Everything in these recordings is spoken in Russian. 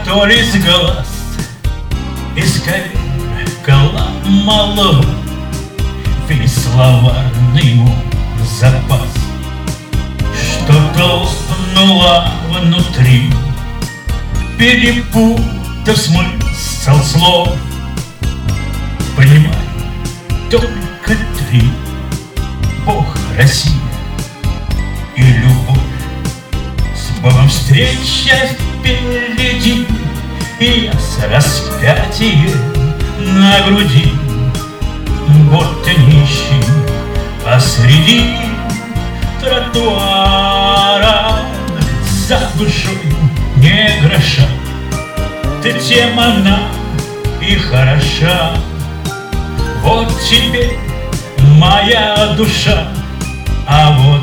то ли с глаз, из колокола малого весь словарный мой запас, что лопнуло внутри, перепутав смысл слов. Понимаю только три: Бог, Россия и любовь. С Богом встреча впереди, и я с распятием на груди, будто нищий посреди тротуара, за душой не гроша. Ты тем она и хороша. Вот тебе моя душа, а вот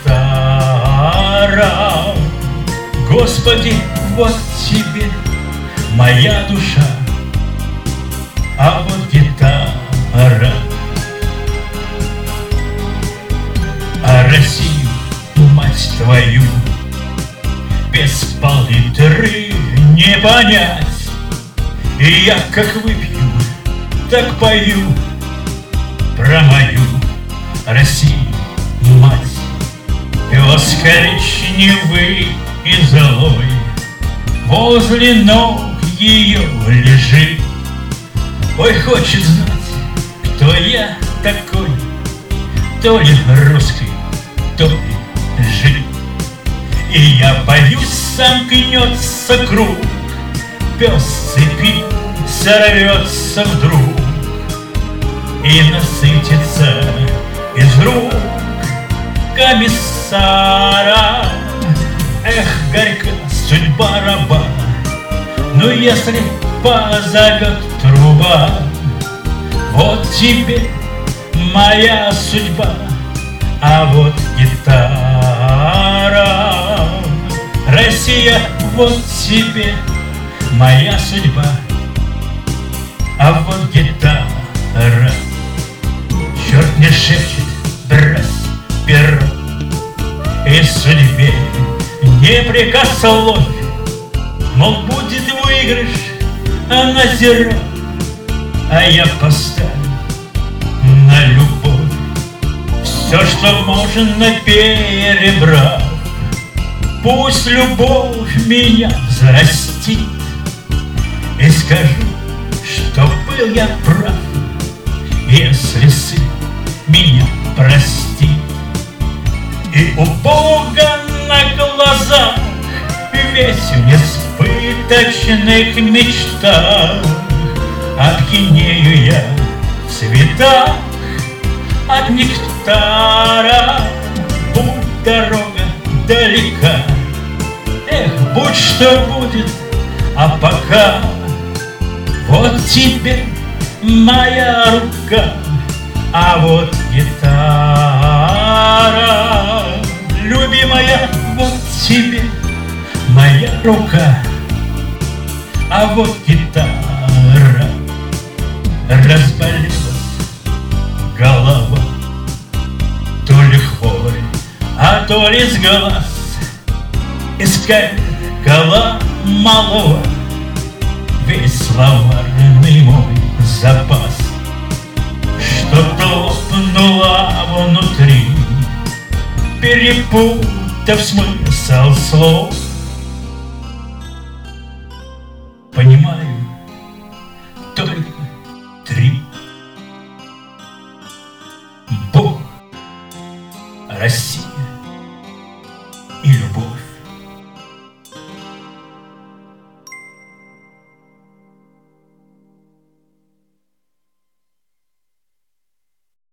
гитара. Господи, вот тебе моя душа, а вот гитара. А Россию, мать твою, без пол-литры не понять. И я как выпью, так пою про мою Россию, мать. Пес коричневый и злой возле ног ее лежит. Ой, хочет знать, кто я такой, то ли русский, то ли жид. И я боюсь, сомкнется круг, пес с цепи сорвется вдруг и насытится из рук комиссара. Эх, горька судьба раба, но если позовет труба, вот тебе моя судьба, а вот гитара. Россия, вот тебе моя судьба, а вот гитара. Черт не шепчет, брось перо, и судьбе не прикословь, мол, будет выигрыш, а на зеро, а я поставлю на любовь. Все, что можно, перебрав, пусть любовь меня взрастит, и скажу, что был я прав, если сын меня простит. И у Бога на глазах весь в несбыточных мечтах опьянею я в цветах от нектара. Будь дорога далека, эх, будь что будет, а пока вот тебе моя рука, а вот гитара. Любимая, вот тебе моя рука, а вот гитара. Разболелась голова, то ли хворь, а то ли с глаз, из колокола малого весь словарный мой запас, что-то лопнуло внутри, перепутав смысл слов. Понимаю только три: Бог, Россия и любовь.